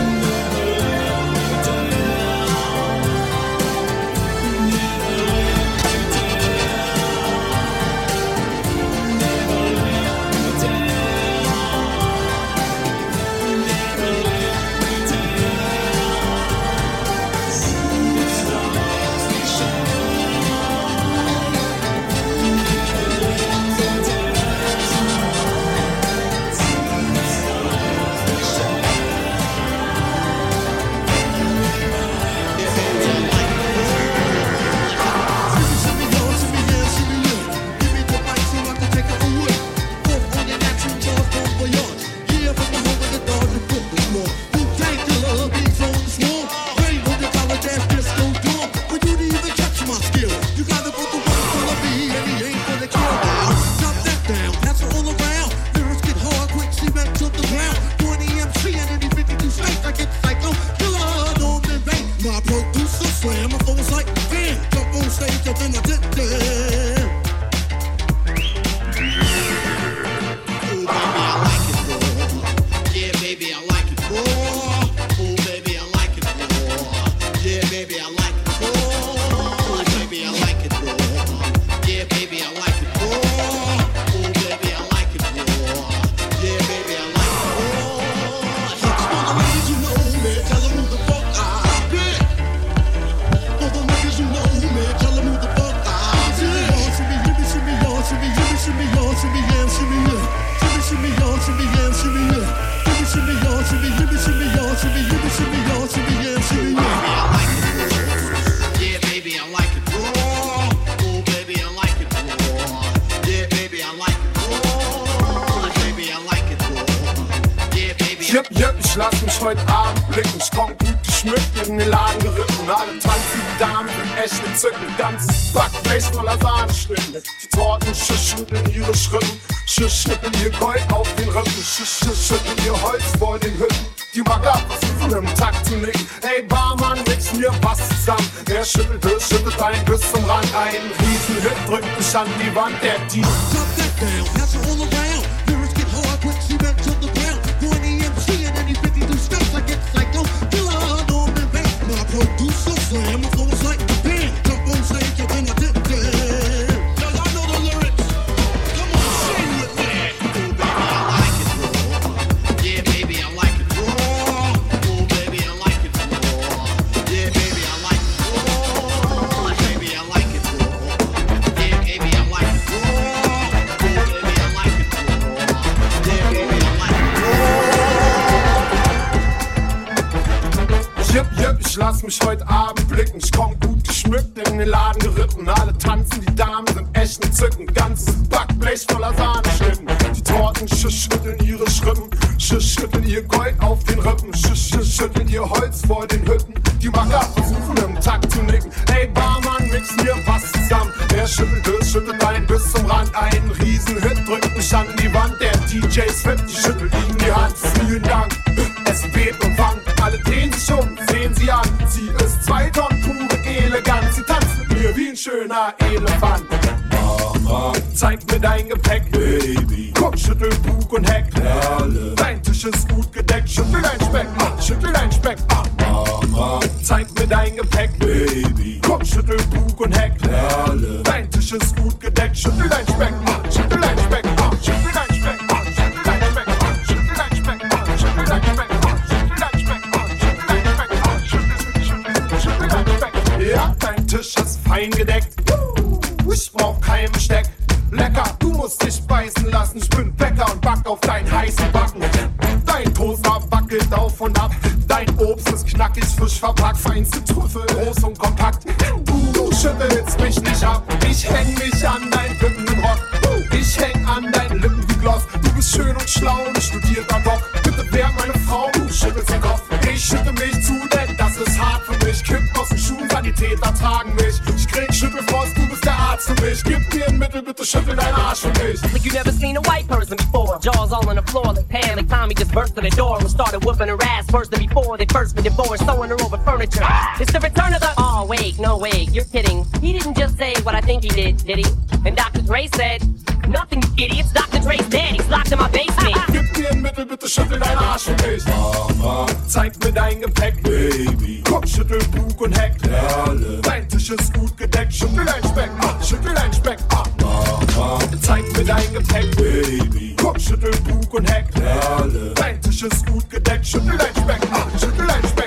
Ich lass mich heute Abend blicken, ich komm gut geschmückt in den Laden geritten. Alle tanzen, die Damen sind echt entzückend. Ganzes Backblech voller Sahneschnitten. Die Torten schütteln ihre Schritten, schütteln ihr Gold auf den Rippen, schütteln ihr Holz vor den Hütten. Die Magger versuchen im Takt zu nicken. Ey Barmann, mix mir was zusammen. Wer schüttelt einen bis zum Rand. Ein Riesenhit drückt mich an die Wand, der Deal. Producer slam, it flows like the band. Jump on stage, I bring a dip there. Y'all know the lyrics. Come on, sing with me. Oh, baby, I like it raw. Yeah, baby, I like it raw. Oh, baby, I like it raw. Yeah, baby, I like it raw. Baby, I like it raw. Yeah, baby, I like it raw. Oh, baby, I like it raw. Yeah, baby, I like it raw. Yep, ich lass mich heute Abend blicken. Ich komm gut geschmückt in den Laden geritten. Alle tanzen, die Damen sind echt entzückend. Ganzes Backblech voller Sahneschnitten. Die Torten schütteln ihre Schrippen, schütteln ihr Gold auf den Rippen, schütteln ihr Holz vor den Hütten. Die Magger versuchen im Takt zu nicken. Ey Barmann, mix mir was zusammen. Wer schüttelt einen bis zum Rand. Ein Riesenhit drückt mich an die Wand. Der DJ's fit, die schüttelt ihm die Hand. Vielen Dank, es weht und wankt. Alle drehen sich um, sehen sie an. Sie ist 2 Tonnen pure Eleganz. Sie tanzt mit mir wie ein schöner Elefant. Mama, zeig mir dein Gepäck, Baby. Komm, schüttel Bug und Heck. Perle. Dein Tisch ist gut gedeckt. Schüttel dein Speck, schüttel dein Speck. Mama, zeig mir dein Gepäck, Baby. Komm, schüttel Bug und Heck. Perle. Dein Tisch ist gut gedeckt. Schüttel dein Speck, schüttel dein Speck. Schüttel dein Speck, schüttel dein Speck. Schüttel dein Speck, schüttel dein Speck. Ja, dein Tisch ist fein gedeckt. Ich brauch kein Besteck. Lecker, du musst dich beißen lassen. Ich bin Bäcker und back auf deinen heißen Backen. Dein Toaster wackelt auf und ab. Dein Obst ist knackig, frisch verpackt. Feinste Trüffel, groß und kompakt. Du schüttelst mich nicht ab. Ich häng mich an deinen Lippen im Rock. Ich häng an deinen Lippen wie Gloss. Du bist schön und schlau und studierter Doc. Bitte wer meine Frau, du schüttelst den Kopf. Ich schüttel mich zu, denn das ist hart für mich. Kipp aus den Schuhen, Sanitäter tragen mich. Ich krieg Schüttelfrost, du bist der Arzt. magst du mich? Gib mir ein Mittel, bitte schüttel deinen Arsch für mich. Like you never seen a white person before. Jaws all on the floor like Pam. Like Tommy just burst in the door and started whooping her ass worse than before. They first been divorced, throwing her over furniture. It's the return of the... Oh, wait, no, wait, you're kidding. He didn't just say what I think he did he? And Dr. Dre said, nothing, you idiots. Dr. Dre's dead, he's locked in my basement. Gib mir ein Mittel, bitte schüttel deinen Arsch für mich. Mama, zeig mir dein Gepäck, Baby. Komm, schüttel Bug und Heck. Perle, dein Tisch ist gut gedeckt. Schüttel dein Speck, schüttel dein Speck. Mama, zeig mir dein Gepäck, Baby. Komm, schüttel Bug und Heck. Perle, dein Tisch ist gut gedeckt. Schüttel dein Speck, schüttel dein Speck.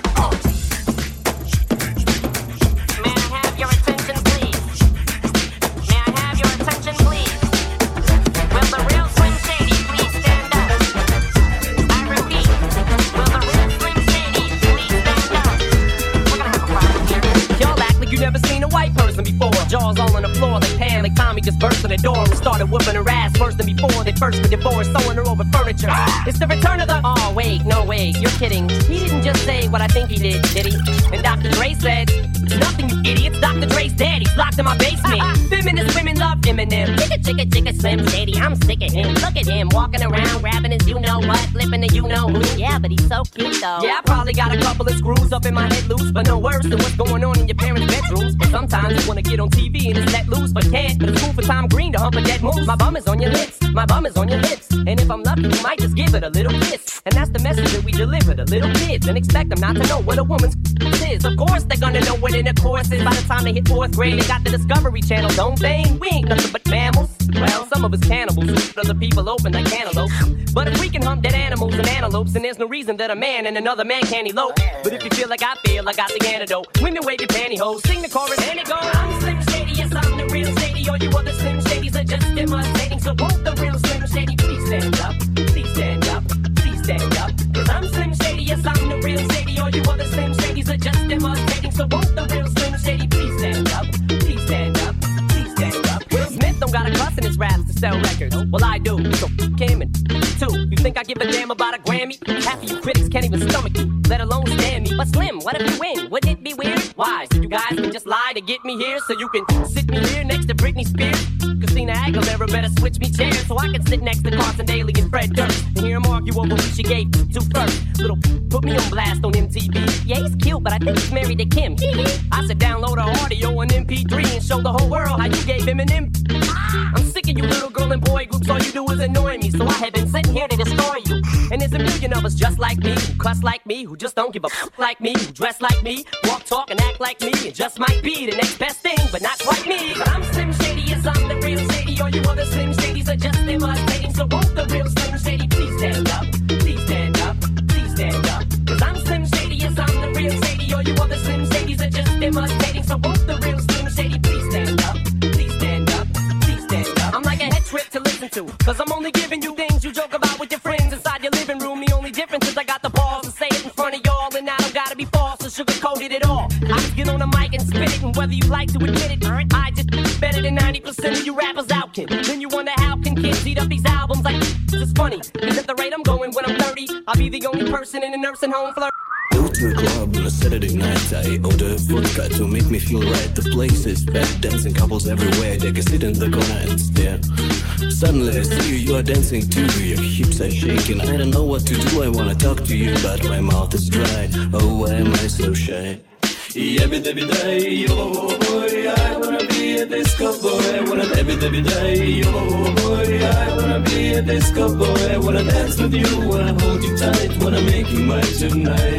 Jaws all on the floor like Pam, like Tommy just burst in the door and started whooping her ass worse than before. They first been divorced, throwing her over furniture. It's the return of the... Oh, wait, no, wait, you're kidding. He didn't just say what I think he did he? And Dr. Dre said, nothing, you idiots. Dr. Dre's dead, he's locked in my basement. Feminist women love Eminem. Chicka, Slim Shady, I'm sick of him. Look at him, walking around, grabbing his you-know-what, flipping the you-know-who. Yeah, but he's so cute, though. Yeah, I probably got a couple of screws up in my head loose, but no worse than what's going on in your parents' bedrooms. But sometimes you wanna get on TV and it's let loose, but can't. But it's cool for Tom Green to hump a dead moose. My bum is on your lips, my bum is on your lips. And if I'm lucky, you might just give it a little kiss. And that's the message that we deliver to little kids, and expect them not to know what a woman's is. Of course they're gonna know what intercourse is by the time they hit 4th grade. They got the Discovery Channel, don't they? We ain't nothing but mammals. Well, some of us cannibals who split other people open like cantaloupes. But if we can hump dead animals and antelopes, then there's no reason that a man and another man can't elope. But if you feel like I feel, I got the antidote. Women wave your pantyhose, sing the chorus and it goes. I'm Slim Shady, yes I'm the real Shady. All you other Slim Shadys are just imitating. So won't the real Slim Shady please stand up? Please stand up, please stand up. Cause I'm Slim Shady, yes I'm the real Shady. All you other Slim Shadys are just imitating. So won't the real Slim Shady please stand up? Please stand up, please stand up. Will Smith don't got a cuss in his raps to sell records. Well I do, so him and two. You think I give a damn about a Grammy? Half of you critics can't even stomach you, let alone stand me. But Slim, what if you win? Wouldn't it be weird? Why? So you guys can just lie to get me here, so you can sit me here next to Britney Spears. Christina Aguilera better switch me chairs so I can sit next to Carson Daly and Fred Durst and hear them argue over who she gave to first. Little put me on blast on MTV. Yeah, he's cute, but I think he's married to Kim. I said download her audio on MP3 and show the whole world how you gave him an M. I'm sick of you little girl and boy groups, all you do is annoy me. So I have been sitting here to destroy you. And there's a million of us just like me, who cuss like me, who just don't give a f like me, who dress like me, walk, talk, and act like me, and just might be the next best thing, but not quite me. But I'm Slim Shady, yes I'm the real Shady. All you other Slim Shadys are just imitating. So won't the real Slim Shady please stand up? Please stand up, please stand up. Cause I'm Slim Shady, yes I'm the real Shady. All you other Slim Shadys are just imitating. So won't the real Slim Shady please stand up? Please stand up, please stand up. I'm like a head trip to listen to, cause I'm only giving you things you joke about with your friends inside your living room. The only difference is I got the balls to say it in front of y'all, and I don't gotta be false or sugar-coated at all. I just get on the mic and spit it, and whether you like to admit it, I just better than 90% of you rappers out, kid. Then you wonder how can kids eat up these albums like it's funny, cause at the rate I'm going when I'm 30, I'll be the only person in a nursing home flirt. Go to the club on a Saturday night. I order vodka to make me feel right. The place is packed, dancing couples everywhere. They can sit in the corner and stare. Suddenly I see you are dancing too. Your hips are shaking. I don't know what to do. I wanna talk to you, but my mouth is dry. Oh, why am I so shy? Yabba-dabba-day, oh boy, I wanna be a disco boy. I wanna dabba-dabba-day, oh boy, I wanna be a disco boy. I wanna dance with you, wanna hold you tight, wanna make you mine tonight.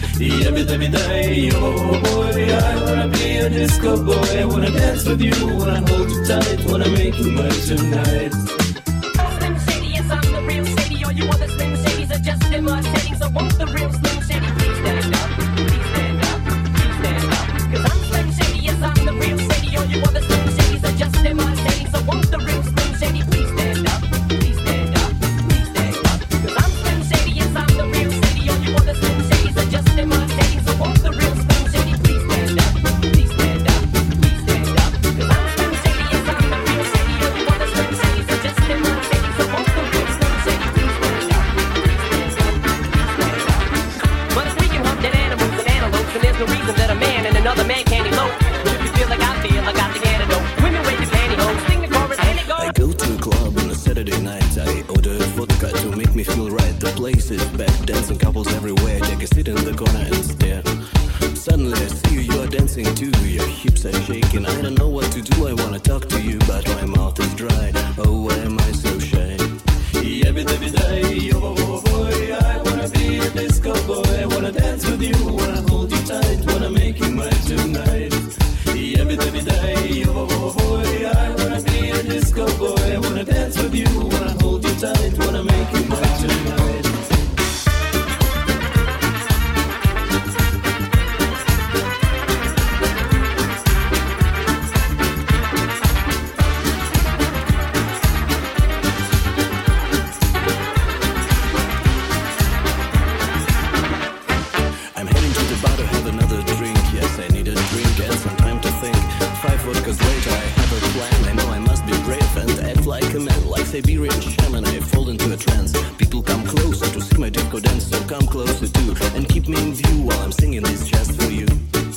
Yabba-dabba-day, oh boy, I wanna be a disco boy. I wanna dance with you, wanna hold you tight, wanna make you mine tonight. Slim Shady, yes I'm the real Shady. All you other Slim Shadys are just imitating. So won't the real Slim Shady please stand up? Please stand up, please stand up. Cause I'm Slim Shady, yes I'm the real Shady. All you other Slim Shadys are just imitating. So won't the real Slim Shady please stand up? Please stand up, please stand up. Cause I'm Slim Shady, yes I'm the real Shady. All you other Slim Shadys are just imitating. So won't the real Slim Shady please stand up? Please stand up, please stand up. Cause I'm Slim Shady, yes I'm the real Shady. All you other Slim Shadys are just imitating. So won't the real Slim Shady please stand up? Please stand up, please stand up. But if we can hump dead animals and antelopes, then there's no reason that a man and another man can't elope. But if you feel like I feel, I got the antidote. Women wave your me feel right. The place is back, dancing couples everywhere. Take a seat in the corner and stare. Suddenly I see you, you're dancing too. Your hips are shaking, I don't know what to do. I wanna talk to you, but my mouth is dry. Oh, why am I so shy? Every day, oh boy, I wanna be a disco boy. I wanna dance with you, wanna hold you tight, wanna make you mine tonight. Every day, oh boy, I wanna be a disco boy. I wanna dance with you, wanna hold you tight, wanna make you mine tonight. Siberian shaman, I fall into a trance. People come closer to see my disco dance, so come closer too, and keep me in view while I'm singing this just for you.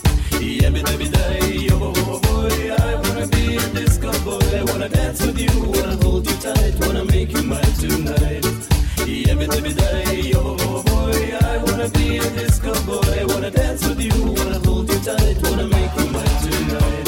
Every day, oh boy, I wanna be a disco boy. I wanna dance with you, wanna hold you tight, wanna make you mine tonight. Every day, oh boy, I wanna be a disco boy. I wanna dance with you, wanna hold you tight, wanna make you mine tonight.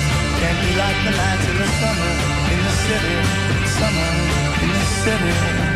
Can't be like the nights in the summer, in the city, summer, in the city.